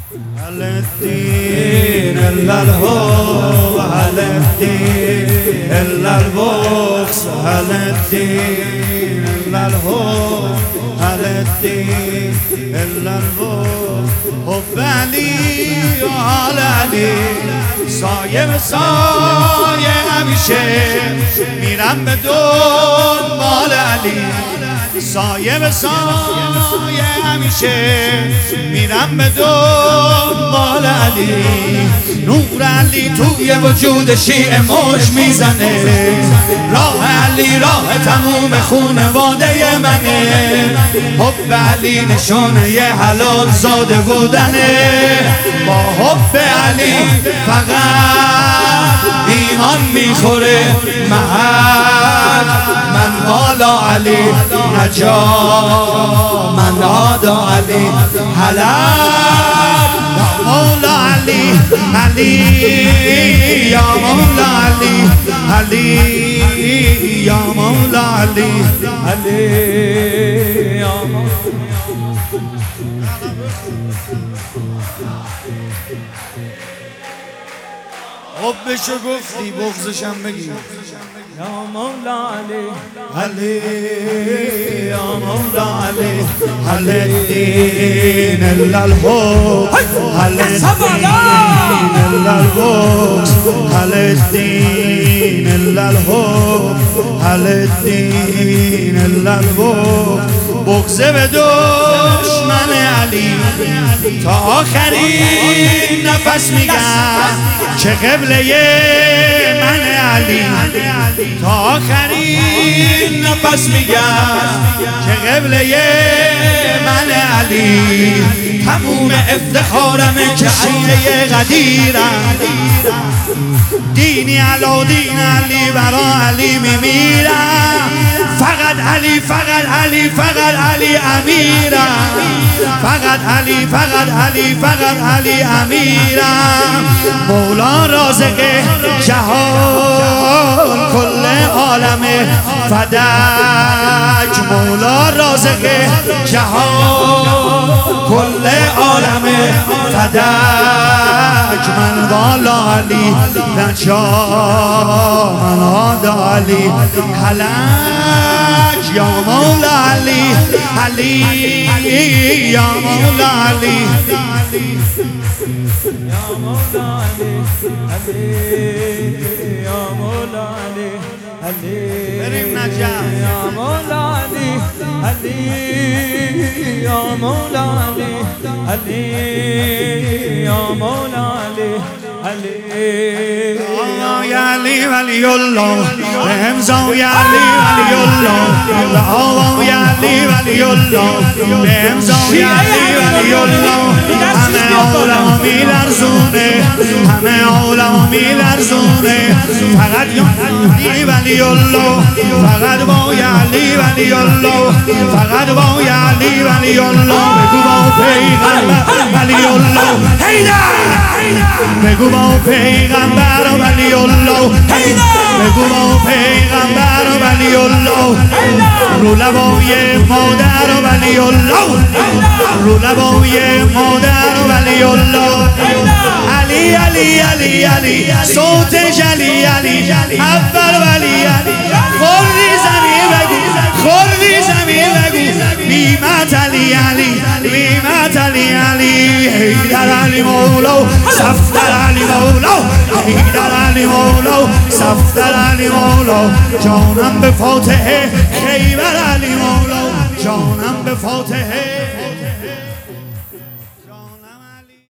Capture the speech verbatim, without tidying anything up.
هل الدين إلا الحب هل الدين إلا البغض هل الدين إلا الحب هل الدين إلا البغض حب علی و حال علی سایه به سایه همیشه میرم به دنبال علی سایه به سایه همیشه میرم به دنبال علی نور علی توی وجود شیعه موج میزنه راه علی راه تموم خونواده منه حب علی نشانه یه حلال زاده بودنه با حب علی فقط ایمان میخوره محل من بالا علی نجا من نادا علی حلال یا مولا علی علی یا مولا علی علی یا مولا علی علی یا مولا حبشو گفتی بغضشم بگی یا مولا علی علی یا مولا علی هل الدین الا الحب هل الدین الا البغض هل الدین الا الحب هل الدین الا البغض بغض به دشمن علی تا آخرین نفس میگم چه قبله من علی تا آخرین نفس میگم چه قبله من علی تموم افتخارمه که شیعه قدیرم دینی علا دین علی برا علی میمیرم فقط علی فقط علی فقط علی امیرم فقط علی فقط علی فقط علی امیرم مولا رازق جهان کل عالم فدک مولا رازق جهان کل عالم فدک من والا علی نجا من آدا علی حلک یا مولا علی علی یا مولا علی یا مولا علی علی یا مولا علی علی بریم نجف یا مولا علی علی یا مولا علی علی یا مولا علی علی یا علی ولی الله بهم یا علی ولی الله دعوا یا علی ولی الله بهم یا علی ولی الله همه عالم میلرزونه همه عالم میلرزونه فقط یا علی ولی الله فقط با یا علی ولی الله فقط با یا علی ولی الله بگو با پیغمبر ولی الله بگو با پیغمبر ولی الله بگو با پیغمبر ولی الله رو لبای مادر ولی الله رو لبای مادر ولی الله علی علی علی علی صوت جلی علی اول ولی علی خوردی زمین بگو خوردی زمین بگو بیمت علی علی بیمت علی علی حیدر علی مولا صفدر علی مولا حیدر علی مولا صفدر علی مولا جانم به فاتحه خیبر علی مولا جانم به فاتحه